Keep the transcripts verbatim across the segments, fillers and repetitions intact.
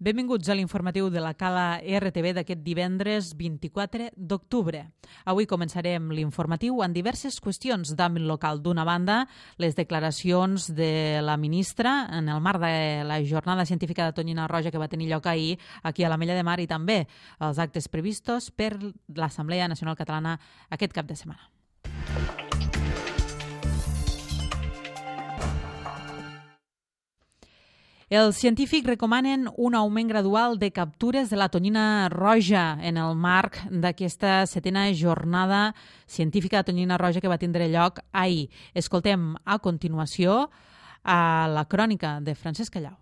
Benvinguts a l'informatiu de la Cala R T V d'aquest divendres vint-i-quatre d'octubre. Avui començarem l'informatiu en diverses qüestions d'àmbit local. D'una banda, les declaracions de la ministra en el marc de la jornada científica de Tonyina Roja que va tenir lloc ahir aquí a l'Ametlla de Mar i també els actes previstos per l'Assemblea Nacional Catalana aquest cap de setmana. Els científics recomanen un augment gradual de captures de la tonyina roja en el marc d'aquesta setena jornada científica de tonyina roja que va tindre lloc ahir. Escoltem a continuació a la crònica de Francesc Callau.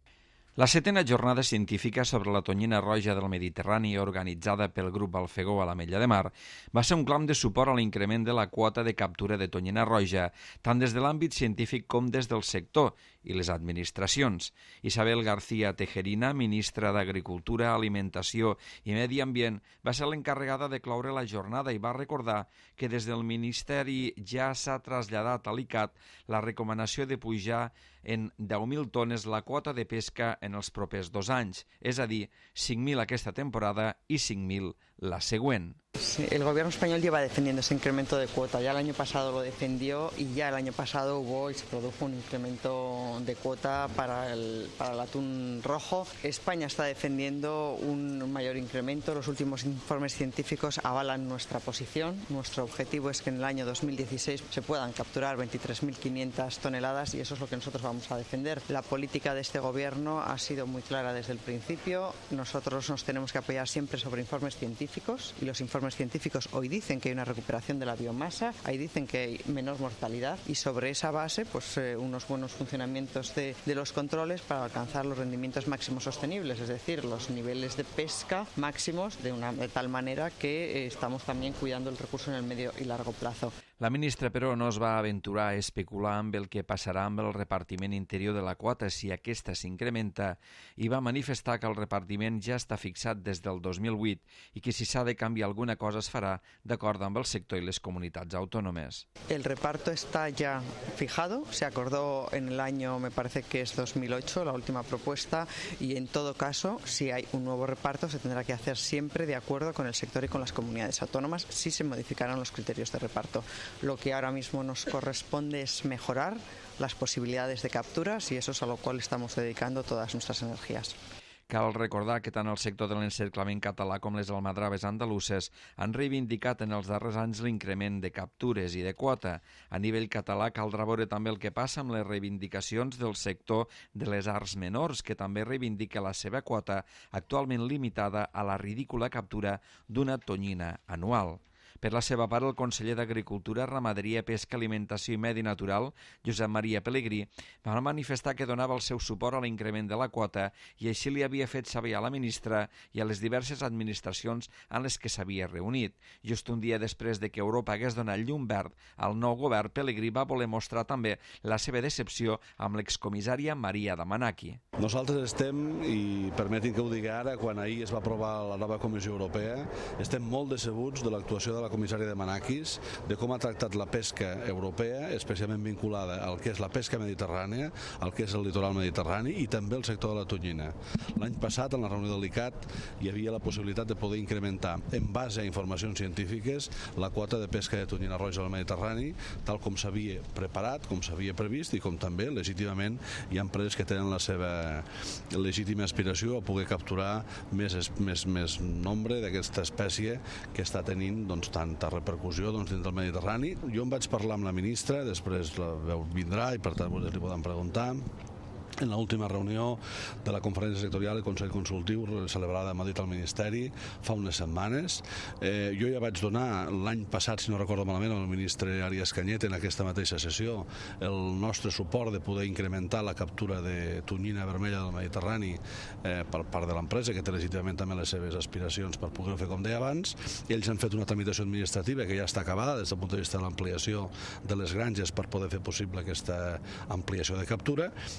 La setena jornada científica sobre la tonyina roja del Mediterrani organitzada pel grup Alfegó a l'Ametlla de Mar va ser un clam de suport a l'increment de la quota de captura de tonyina roja, tant des de l'àmbit científic com des del sector i les administracions. Isabel García Tejerina, ministra d'Agricultura, Alimentació i Medi Ambient, va ser l'encarregada de cloure la jornada i va recordar que des del Ministeri ja s'ha traslladat a l'I C A T la recomanació de pujar en deu mil tones la quota de pesca en els propers dos anys, és a dir, cinc mil aquesta temporada i cinc mil la següent. Sí, el gobierno español lleva defendiendo ese incremento de cuota. Ya el año pasado lo defendió y ya el año pasado hubo y se produjo un incremento de cuota para el, para el atún rojo. España está defendiendo un mayor incremento. Los últimos informes científicos avalan nuestra posición. Nuestro objetivo es que en el año dos mil dieciséis se puedan capturar veintitrés mil quinientas toneladas y eso es lo que nosotros vamos a defender. La política de este gobierno ha sido muy clara desde el principio. Nosotros nos tenemos que apoyar siempre sobre informes científicos y los informes científicos hoy dicen que hay una recuperación de la biomasa, ahí dicen que hay menor mortalidad y sobre esa base pues eh, unos buenos funcionamientos de, de los controles para alcanzar los rendimientos máximos sostenibles, es decir, los niveles de pesca máximos de, una, de tal manera que eh, estamos también cuidando el recurso en el medio y largo plazo. La ministra, però, no es va aventurar a especular amb el que passarà amb el repartiment interior de la quota si aquesta s'incrementa i va manifestar que el repartiment ja està fixat des del dos mil vuit i que si s'ha de canviar alguna cosa es farà d'acord amb el sector i les comunitats autònomes. El reparto está ya fijado, se acordó en el año, me parece que es dos mil ocho, la última propuesta, y en todo caso, si hay un nuevo reparto, se tendrá que hacer siempre de acuerdo con el sector y con las comunidades autónomas, si se modificarán los criterios de reparto. Lo que ahora mismo nos corresponde es mejorar las posibilidades de capturas y eso es a lo cual estamos dedicando todas nuestras energías. Cal recordar que tant el sector de l'encerclament català com les almadraves andaluses han reivindicat en els darrers anys l'increment de captures i de quota. A nivell català caldrà veure també el que passa amb les reivindicacions del sector de les arts menors, que també reivindica la seva quota, actualment limitada a la ridícula captura d'una tonyina anual. Per la seva part, el conseller d'Agricultura, Ramaderia, Pesca, Alimentació i Medi Natural, Josep Maria Pelegrí, va manifestar que donava el seu suport a l'increment de la quota i així li havia fet saber a la ministra i a les diverses administracions en les que s'havia reunit. Just un dia després de que Europa hagués donat llum verd al nou govern, Pelegrí va voler mostrar també la seva decepció amb l'excomissària Maria Damanaki. Nosaltres estem, i permetin que ho digui ara, quan ahir es va aprovar la nova Comissió Europea, estem molt decebuts de l'actuació de la comissària Damanakis, de com ha tractat la pesca europea, especialment vinculada al que és la pesca mediterrània, al que és el litoral mediterrani i també el sector de la tonyina. L'any passat, en la reunió de l'I C A T, hi havia la possibilitat de poder incrementar, en base a informacions científiques, la quota de pesca de tonyina roja al Mediterrani, tal com s'havia preparat, com s'havia previst i com també, legítimament, hi ha empreses que tenen la seva legítima aspiració a poder capturar més, més, més nombre d'aquesta espècie que està tenint doncs, tanta repercussió doncs, dins del Mediterrani. Jo em vaig parlar amb la ministra, després la veu vindrà i per tant vostès li poden preguntar. En l'última reunió de la conferència sectorial i Consell Consultiu celebrada a Madrid al Ministeri fa unes setmanes. Eh, jo ja vaig donar l'any passat, si no recordo malament, al ministre Arias Cañete en aquesta mateixa sessió el nostre suport de poder incrementar la captura de tonyina vermella del Mediterrani eh, per part de l'empresa, que té legítimament també les seves aspiracions per poder-ho fer com deia abans. Ells han fet una tramitació administrativa que ja està acabada des del punt de vista de l'ampliació de les granges per poder fer possible aquesta ampliació de captura i ara estem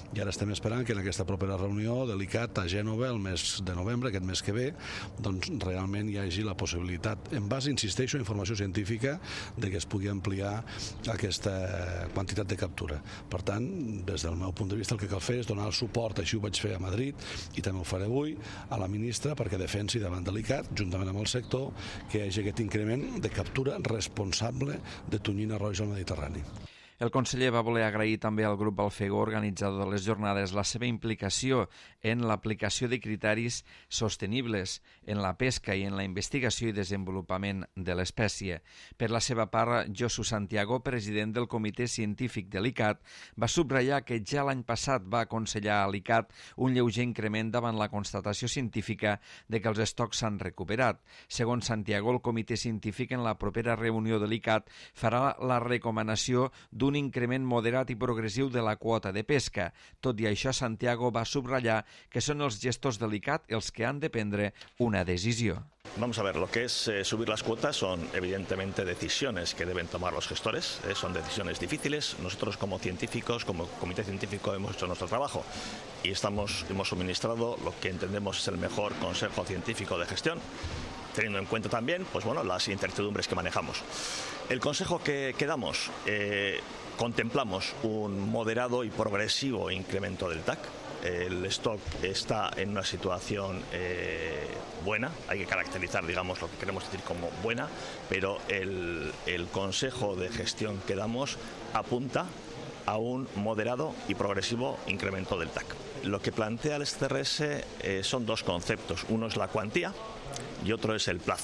estem esperant que en aquesta propera reunió de l'I C A T a Gènova el mes de novembre, aquest mes que ve, doncs realment hi hagi la possibilitat, en base, insisteixo, a informació científica, de que es pugui ampliar aquesta quantitat de captura. Per tant, des del meu punt de vista, el que cal fer és donar el suport, així ho vaig fer a Madrid i també ho faré avui, a la ministra perquè defensi davant de l'I C A T, juntament amb el sector, que hi hagi aquest increment de captura responsable de tonyina roja al Mediterrani. El conseller va voler agrair també al grup Alfegó, organitzador de les jornades, la seva implicació en l'aplicació de criteris sostenibles en la pesca i en la investigació i desenvolupament de l'espècie. Per la seva part, Josu Santiago, president del Comitè Científic de l'I C A T, va subratllar que ja l'any passat va aconsellar a l'I C A T un lleuger increment davant la constatació científica de que els estocs s'han recuperat. Segons Santiago, el Comitè Científic en la propera reunió de l'I C A T farà la recomanació d'un un increment moderat i progressiu de la quota de pesca. Tot i això, Santiago va subratllar que són els gestors de l'I C A T els que han de prendre una decisió. Vamos a ver, lo que es eh, subir las cuotas son evidentemente decisiones que deben tomar los gestores, eh, son decisiones difíciles. Nosotros como científicos, como comité científico hemos hecho nuestro trabajo y estamos, hemos suministrado lo que entendemos es el mejor consejo científico de gestión, teniendo en cuenta también pues bueno, las incertidumbres que manejamos. El consejo que, que damos, eh, contemplamos un moderado y progresivo incremento del T A C. El stock está en una situación eh, buena, hay que caracterizar, digamos, lo que queremos decir como buena, pero el, el consejo de gestión que damos apunta a un moderado y progresivo incremento del T A C. Lo que plantea el S C R S eh, son dos conceptos, uno es la cuantía y otro es el plazo.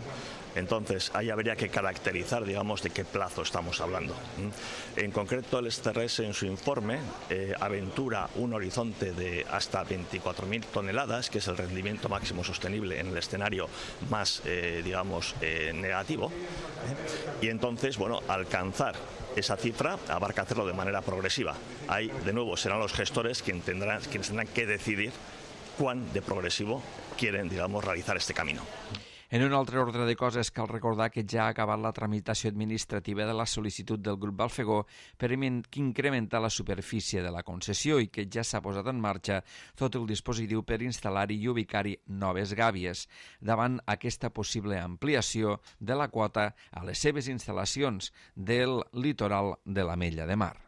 Entonces, ahí habría que caracterizar, digamos, de qué plazo estamos hablando. En concreto, el S C R S en su informe eh, aventura un horizonte de hasta veinticuatro mil toneladas, que es el rendimiento máximo sostenible en el escenario más, eh, digamos, eh, negativo. ¿eh? Y entonces, bueno, alcanzar esa cifra abarca hacerlo de manera progresiva. Ahí, de nuevo, serán los gestores quienes tendrán, quienes tendrán que decidir cuán de progresivo quieren, digamos, realizar este camino. En un altre ordre de coses, cal recordar que ja ha acabat la tramitació administrativa de la sol·licitud del grup Balfegó per incrementar la superfície de la concessió i que ja s'ha posat en marxa tot el dispositiu per instal·lar-hi i ubicar-hi noves gàbies. Davant aquesta possible ampliació de la quota a les seves instal·lacions del litoral de l'Ametlla de Mar.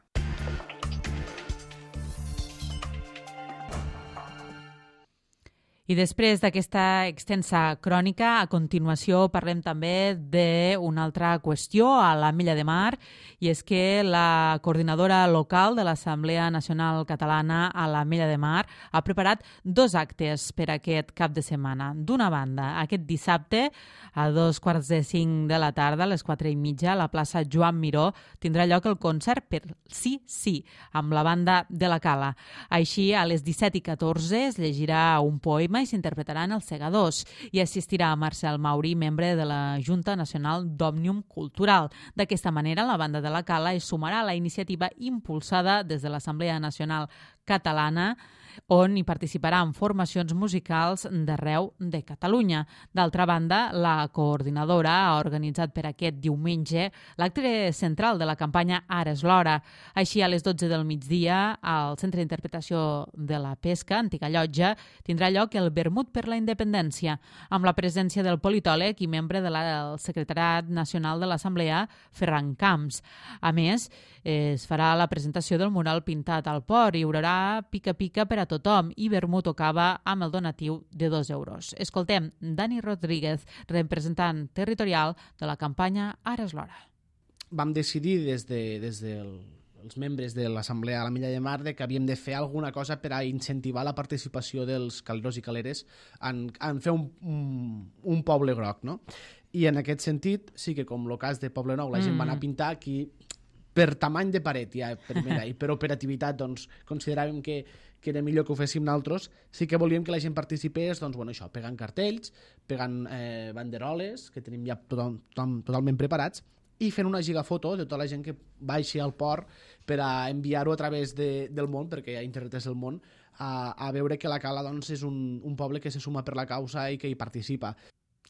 I després d'aquesta extensa crònica, a continuació parlem també d'una altra qüestió a l'Ametlla de Mar, i és que la coordinadora local de l'Assemblea Nacional Catalana a l'Ametlla de Mar ha preparat dos actes per aquest cap de setmana. D'una banda, aquest dissabte, a dos quarts de cinc de la tarda, a les quatre i mitja, a la plaça Joan Miró, tindrà lloc el concert per Sí, sí, amb la banda de la Cala. Així, a les disset i catorze es llegirà un poema i s'interpretaran els segadors i assistirà Marcel Mauri, membre de la Junta Nacional d'Òmnium Cultural. D'aquesta manera, la banda de la Cala es sumarà a la iniciativa impulsada des de l'Assemblea Nacional Catalana, on hi participaran formacions musicals d'arreu de Catalunya. D'altra banda, la coordinadora ha organitzat per aquest diumenge l'acte central de la campanya Ara és l'hora. Així, a les dotze del migdia, al Centre d'Interpretació de la Pesca, antiga llotja, tindrà lloc el Vermut per la Independència, amb la presència del politòleg i membre del Secretariat Nacional de l'Assemblea, Ferran Camps. A més, es farà la presentació del mural pintat al port i hi haurà pica-pica per a tothom i vermut o cava amb el donatiu de dos euros. Escoltem Dani Rodríguez, representant territorial de la campanya Ara és l'hora. Vam decidir des de, des del els membres de l'Assemblea a l'Ametlla de Mar de que havíem de fer alguna cosa per a incentivar la participació dels caleros i caleres en, en fer un, un, un poble groc, no? I en aquest sentit, sí que com el cas de Poble Nou, la gent mm. va anar a pintar aquí per tamany de paret, ja, per, mira, i per operativitat, doncs, consideràvem que, que era millor que ho féssim nosaltres. Sí que volíem que la gent participés, doncs, bueno, això, pegant cartells, pegant eh, banderoles, que tenim ja tothom, tothom, totalment preparats, i fent una gigafoto de tota la gent que baixi al port per a enviar-ho a través de, del món, perquè ja internet és el món, a, a veure que la Cala doncs, és un, un poble que se suma per la causa i que hi participa.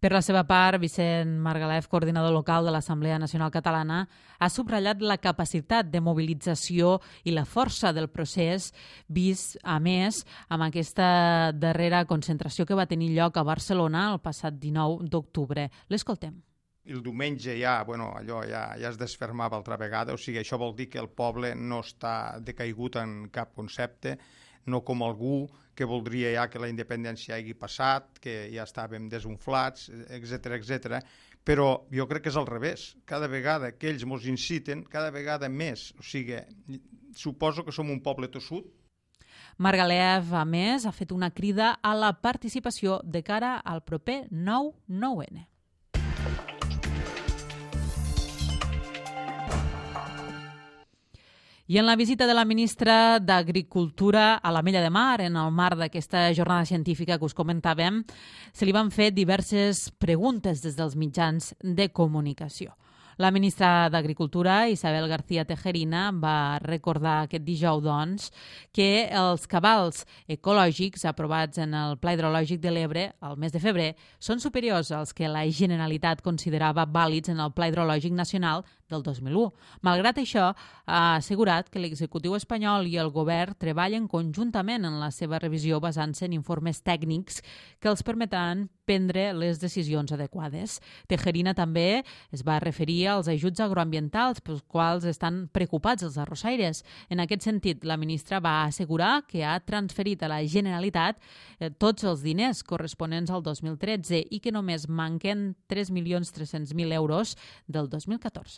Per la seva part, Vicent Margalef, coordinador local de l'Assemblea Nacional Catalana, ha subratllat la capacitat de mobilització i la força del procés, vist, a més, amb aquesta darrera concentració que va tenir lloc a Barcelona el passat dinou d'octubre. L'escoltem. El diumenge ja, bueno, allò ja, ja es desfermava altra vegada, o sigui, això vol dir que el poble no està decaigut en cap concepte, no com algú que voldria ja que la independència hagi passat, que ja estàvem desunflats, etcètera, etcètera. Però jo crec que és al revés. Cada vegada que ells ens inciten, cada vegada més. O sigui, suposo que som un poble tossut. Margalef, a més, ha fet una crida a la participació de cara al proper nou nou ene. I en la visita de la ministra d'Agricultura a l'Ametlla de Mar, en el marc d'aquesta jornada científica que us comentàvem, se li van fer diverses preguntes des dels mitjans de comunicació. La ministra d'Agricultura, Isabel García Tejerina, va recordar aquest dijous, doncs, que els cabals ecològics aprovats en el Pla Hidrològic de l'Ebre al mes de febrer són superiors als que la Generalitat considerava vàlids en el Pla Hidrològic Nacional del dos mil u. Malgrat això, ha assegurat que l'executiu espanyol i el govern treballen conjuntament en la seva revisió basant-se en informes tècnics que els permetran prendre les decisions adequades. Tejerina també es va referir als ajuts agroambientals pels quals estan preocupats els arrossaires. En aquest sentit, la ministra va assegurar que ha transferit a la Generalitat eh, tots els diners corresponents al dos mil tretze i que només manquen tres milions tres-cents mil euros del dos mil catorze.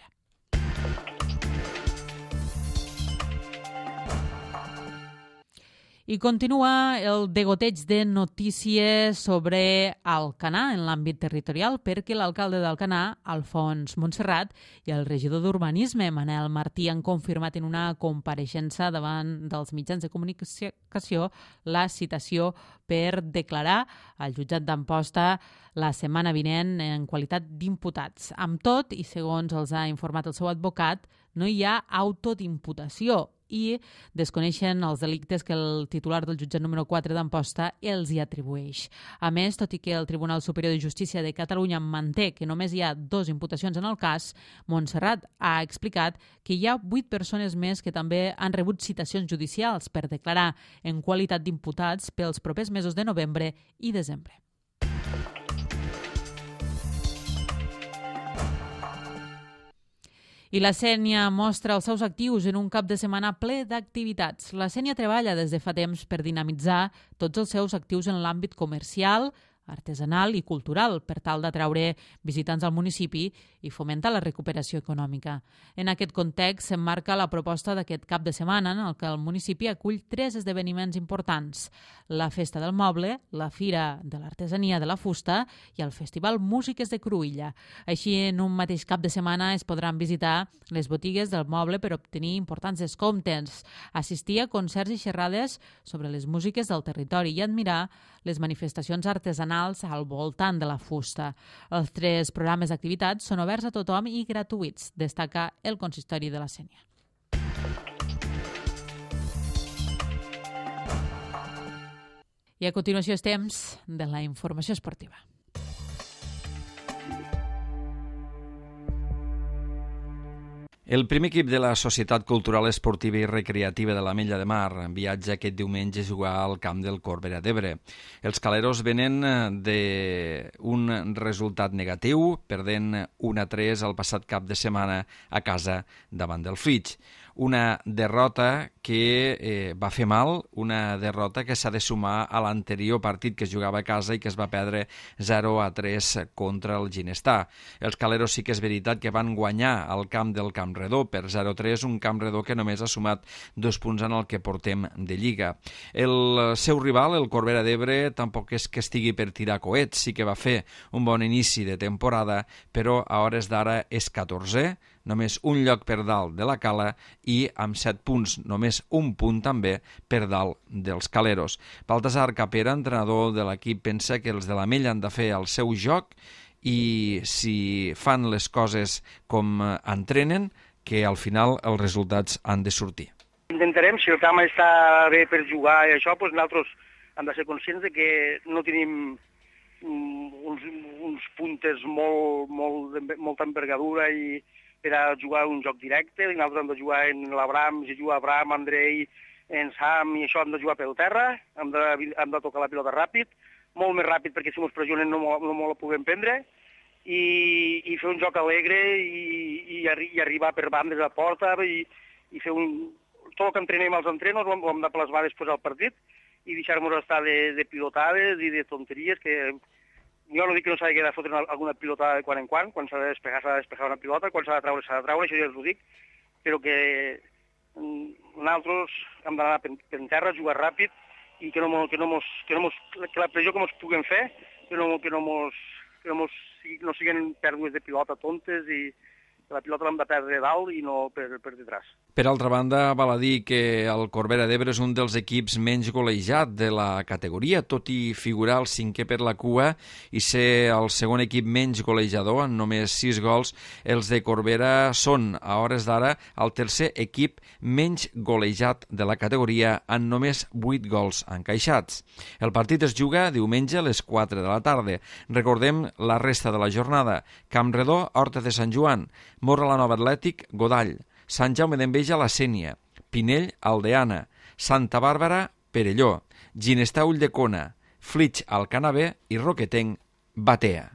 I continua el degoteig de notícies sobre Alcanar en l'àmbit territorial perquè l'alcalde d'Alcanar, Alfons Montserrat, i el regidor d'Urbanisme, Manel Martí, han confirmat en una compareixença davant dels mitjans de comunicació la citació per declarar al jutjat d'Amposta la setmana vinent en qualitat d'imputats. Amb tot, i segons els ha informat el seu advocat, no hi ha autod'imputació i desconeixen els delictes que el titular del jutjat número quatre d'Amposta els hi atribueix. A més, tot i que el Tribunal Superior de Justícia de Catalunya manté que només hi ha dues imputacions en el cas, Montserrat ha explicat que hi ha vuit persones més que també han rebut citacions judicials per declarar en qualitat d'imputats pels propers mesos de novembre i desembre. I la Sénia mostra els seus actius en un cap de setmana ple d'activitats. La Sénia treballa des de fa temps per dinamitzar tots els seus actius en l'àmbit comercial, artesanal i cultural per tal d'atraure visitants al municipi i fomentar la recuperació econòmica. En aquest context s'emmarca la proposta d'aquest cap de setmana en el que el municipi acull tres esdeveniments importants: la Festa del Moble, la Fira de l'Artesania de la Fusta i el Festival Músiques de Cruïlla. Així, en un mateix cap de setmana es podran visitar les botigues del moble per obtenir importants descomptes, assistir a concerts i xerrades sobre les músiques del territori i admirar les manifestacions artesanals al voltant de la fusta. Els tres programes d'activitats són oberts a tothom i gratuïts, destaca el consistori de la Sénia. I a continuació és temps de la informació esportiva. El primer equip de la Societat Cultural Esportiva i Recreativa de l'Ametlla de Mar viatja aquest diumenge a jugar al camp del Corbera d'Ebre. Els caleros venen d'un resultat negatiu, perdent un a tres el passat cap de setmana a casa davant del Flix. Una derrota que eh, va fer mal, una derrota que s'ha de sumar a l'anterior partit que es jugava a casa i que es va perdre zero a tres contra el Ginestà. Els caleros sí que és veritat que van guanyar al camp del Camp Redó per zero a tres, un Camp Redó que només ha sumat dos punts en el que portem de Lliga. El seu rival, el Corbera d'Ebre, tampoc és que estigui per tirar coets, sí que va fer un bon inici de temporada, però a hores d'ara és catorzè, només un lloc per dalt de la Cala i amb set punts, només un punt també per dalt dels caleros. Baltasar Capera, entrenador de l'equip, pensa que els de l'Ametlla han de fer el seu joc i si fan les coses com entrenen, que al final els resultats han de sortir. Intentarem, si el camp està bé per jugar i això, doncs nosaltres hem de ser conscients de que no tenim uns, uns puntes molt, molt, molta envergadura i per a jugar un joc directe, i nosaltres hem de jugar en l'Abrams, i jugar Abram, Andrei, en Sam, i això hem de jugar pel terra, hem de, hem de tocar la pilota ràpid, molt més ràpid perquè si ens pressionen no, no molt la puguem prendre, i, i fer un joc alegre i, i, arri i arribar per bandes a porta i, i fer un... Tot el que entrenem als entrenos ho hem, ho hem de plasmar després al partit i deixar-nos estar de, de pilotades i de tonteries que... Jo no dic que no s'ha de fotre alguna pilota de quan en quan, quan s'ha de despejar s'ha de despejar una pilota, quan s'ha de traure s'ha de traure, això ja us ho dic, però que nosaltres hem d'anar per terra, jugar ràpid i que, no, que, no mos, que, no mos, que la pressió que ens puguem fer, que no, que no, mos, que no, mos, no siguin pèrdues de pilota tontes i que la pilota l'hem de perdre dalt i no per, per detrás. Per altra banda, val a dir que el Corbera d'Ebre és un dels equips menys golejat de la categoria, tot i figurar el cinquè per la cua i ser el segon equip menys golejador, amb només sis gols. Els de Corbera són, a hores d'ara, el tercer equip menys golejat de la categoria, amb només vuit gols encaixats. El partit es juga diumenge a les quatre de la tarda. Recordem la resta de la jornada: Campredó, Horta de Sant Joan, Móra la Nova Atlètic, Godall, Sant Jaume d'Enveja, la Sénia, Pinell, Aldeana, Santa Bàrbara, Perelló, Ginestà, Ulldecona, Flix, Alcanavè i Roquetenc, Batea.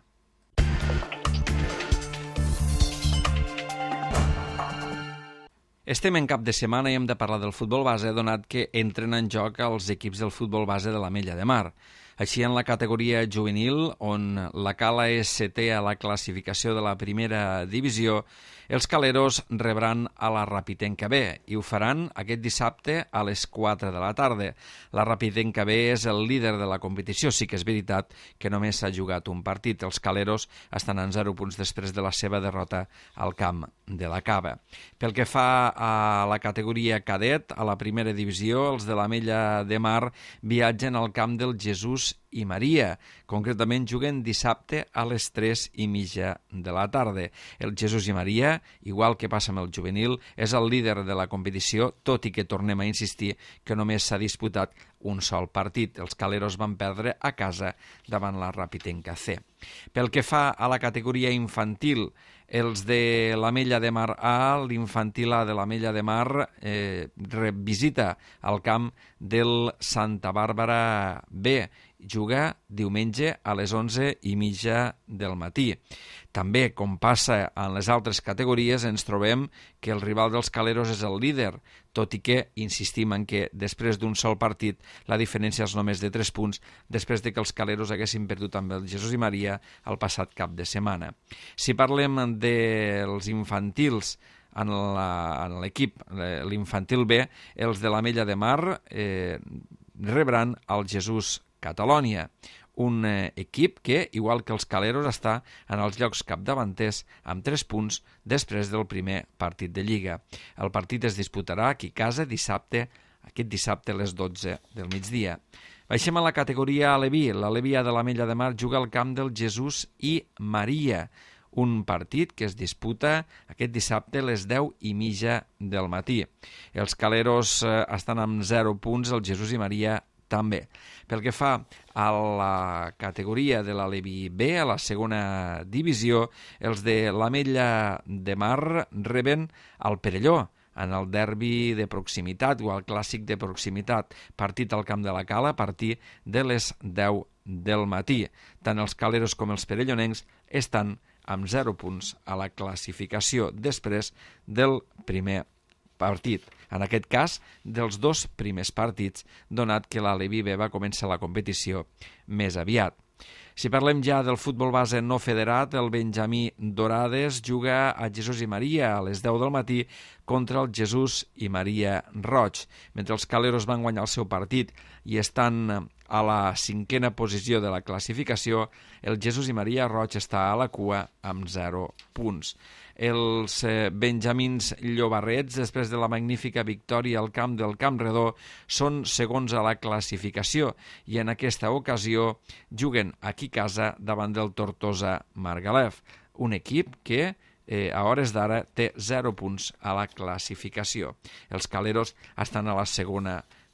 Estem en cap de setmana i hem de parlar del futbol base, donat que entren en joc els equips del futbol base de l'Ametlla de Mar. Així, en la categoria juvenil, on la Cala és setè a la classificació de la primera divisió, els caleros rebran a la Rapitenca B i ho faran aquest dissabte a les quatre de la tarda. La Rapitenca B és el líder de la competició. Sí que és veritat que només s'ha jugat un partit. Els caleros estan en zero punts després de la seva derrota al camp de la Cava. Pel que fa a la categoria cadet, a la primera divisió, els de l'Ametlla de Mar viatgen al camp del Jesús i Maria. Concretament juguen dissabte a les tres i mitja de la tarda. El Jesús i Maria, igual que passa amb el juvenil, és el líder de la competició, tot i que tornem a insistir que només s'ha disputat un sol partit. Els caleros van perdre a casa davant la Rapitenca C. Pel que fa a la categoria infantil, els de l'Ametlla de Mar A, l'infantil A de l'Ametlla de Mar, eh, visita el camp del Santa Bàrbara B. Juga diumenge a les onze i mitja del matí. També, com passa en les altres categories, ens trobem que el rival dels caleros és el líder, tot i que insistim en que després d'un sol partit la diferència és només de tres punts, després de que els caleros haguessin perdut amb el Jesús i Maria el passat cap de setmana. Si parlem dels infantils, en l'equip, l'infantil B, els de l'Ametlla de Mar eh, rebran el Jesús Catalònia, un eh, equip que, igual que els caleros, està en els llocs capdavanters amb tres punts després del primer partit de Lliga. El partit es disputarà aquí a casa dissabte, aquest dissabte a les dotze del migdia. Baixem a la categoria Aleví. L'Aleví de l'Ametlla de Mar juga al camp del Jesús i Maria, un partit que es disputa aquest dissabte a les deu i mitja del matí. Els caleros eh, estan amb zero punts, el Jesús i Maria també. Pel que fa a la categoria de l'Aleví B, a la segona divisió, els de l'Ametlla de Mar reben el Perelló en el derbi de proximitat o el clàssic de proximitat, partit al camp de la Cala a partir de les deu del matí. Tant els caleros com els perellonencs estan amb zero punts a la classificació després del primer partit, en aquest cas dels dos primers partits, donat que l'Aleví B va començar la competició més aviat. Si parlem ja del futbol base no federat, el Benjamí Dorades juga a Jesús i Maria a les deu del matí contra el Jesús i Maria Roig. Mentre els caleros van guanyar el seu partit i estan a la cinquena posició de la classificació, el Jesús i Maria Roig està a la cua amb zero punts. Els eh, benjamins llobarrets, després de la magnífica victòria al camp del Campredó, són segons a la classificació i en aquesta ocasió juguen aquí a casa davant del Tortosa Margalef, un equip que eh, a hores d'ara té zero punts a la classificació. Els caleros estan a la segona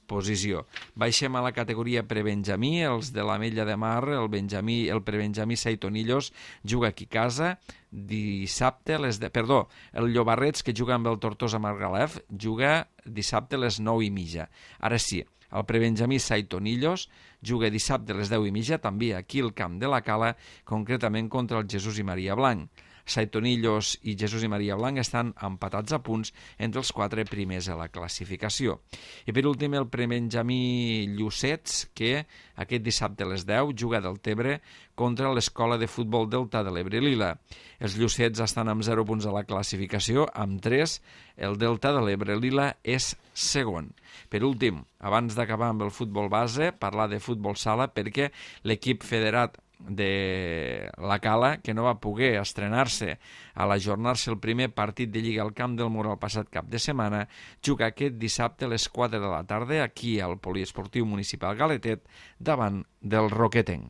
posició. Baixem a la categoria prebenjamí, els de l'Ametlla de Mar, el benjamí, el prebenjamí Saitonillos juga aquí a casa, dissabte, les de... perdó, el Llobarrets, que juga amb el Tortosa Margalef, juga dissabte a les nou i mitja. Ara sí, el prebenjamí Saitonillos juga dissabte a les deu i mitja, també aquí al camp de la Cala, concretament contra el Jesús i Maria Blanc. Saitonillos i Jesús i Maria Blanc estan empatats a punts entre els quatre primers a la classificació. I per últim el prebenjamí Llucets, que aquest dissabte a les deu juga del Tebre contra l'Escola de Futbol Delta de l'Ebre Lila. Els Llucets estan amb zero punts a la classificació, amb tres. El Delta de l'Ebre Lila és segon. Per últim, abans d'acabar amb el futbol base, parlar de futbol sala, perquè l'equip federat de la Cala, que no va poder estrenar-se a l'ajornar-se el primer partit de Lliga al Camp del Mur el passat cap de setmana, juga aquest dissabte a les quatre de la tarda aquí al Poliesportiu Municipal Galetet davant del Roquetenc.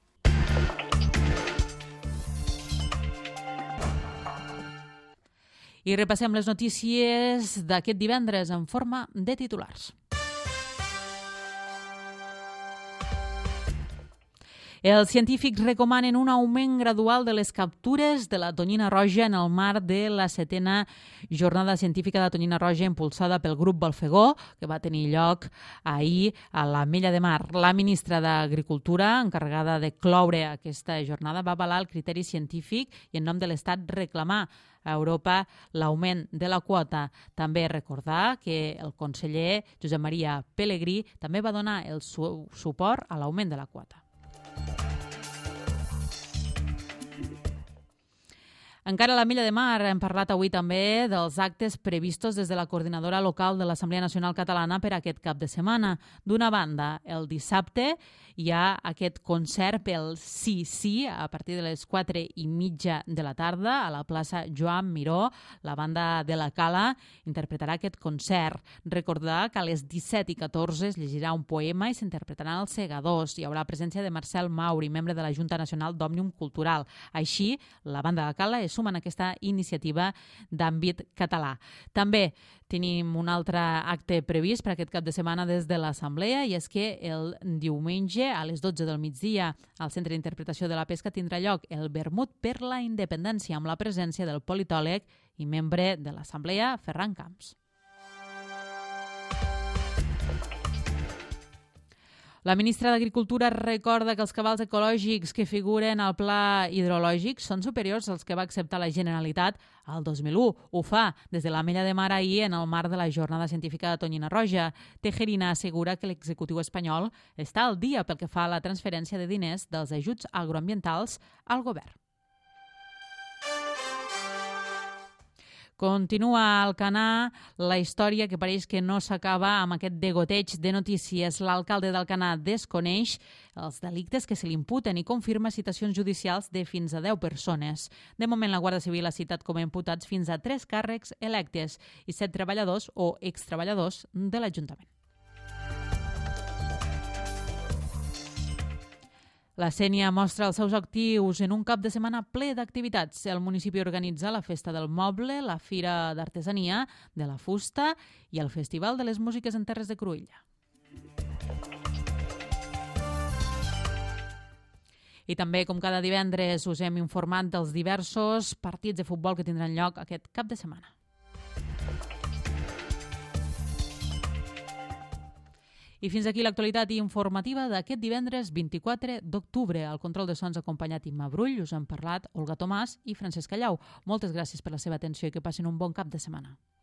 I repassem les notícies d'aquest divendres en forma de titulars. Els científics recomanen un augment gradual de les captures de la tonyina roja en el marc de la setena jornada científica de tonyina roja impulsada pel grup Balfegó, que va tenir lloc ahir a l'Ametlla de Mar. La ministra d'Agricultura, encarregada de cloure aquesta jornada, va avalar el criteri científic i en nom de l'Estat reclamar a Europa l'augment de la quota. També recordar que el conseller Josep Maria Pelegrí també va donar el su suport a l'augment de la quota. Encara a l'Ametlla de Mar hem parlat avui també dels actes previstos des de la coordinadora local de l'Assemblea Nacional Catalana per aquest cap de setmana. D'una banda, el dissabte hi ha aquest concert pel Sí Sí a partir de les quatre i mitja de la tarda a la plaça Joan Miró. La banda de la Cala interpretarà aquest concert. Recordar que a les disset i catorze es llegirà un poema i s'interpretaran els segadors. Hi haurà presència de Marcel Mauri, membre de la Junta Nacional d'Òmnium Cultural. Així, la banda de la Cala és suma en aquesta iniciativa d'àmbit català. També tenim un altre acte previst per aquest cap de setmana des de l'Assemblea i és que el diumenge a les dotze del migdia al Centre d'Interpretació de la Pesca tindrà lloc el Vermut per la Independència amb la presència del politòleg i membre de l'Assemblea, Ferran Camps. La ministra d'Agricultura recorda que els cabals ecològics que figuren al pla hidrològic són superiors als que va acceptar la Generalitat al dos mil u. Ho fa des de l'Ametlla de Mar ahir en el marc de la Jornada Científica de Tonyina Roja. Tejerina assegura que l'executiu espanyol està al dia pel que fa a la transferència de diners dels ajuts agroambientals al govern. Continua a Alcanar la història que pareix que no s'acaba amb aquest degoteig de notícies. L'alcalde d'Alcanar desconeix els delictes que se li imputen i confirma citacions judicials de fins a deu persones. De moment, la Guàrdia Civil ha citat com a imputats fins a tres càrrecs electes i set treballadors o extreballadors de l'Ajuntament. La Sénia mostra els seus actius en un cap de setmana ple d'activitats. El municipi organitza la Festa del Moble, la Fira d'Artesania, de la Fusta i el Festival de les Músiques en Terres de Cruïlla. I també, com cada divendres, us hem informat dels diversos partits de futbol que tindran lloc aquest cap de setmana. I fins aquí l'actualitat informativa d'aquest divendres vint-i-quatre d'octubre. Al control de sons acompanyat Imma Brull, us han parlat Olga Tomàs i Francesc Callau. Moltes gràcies per la seva atenció i que passin un bon cap de setmana.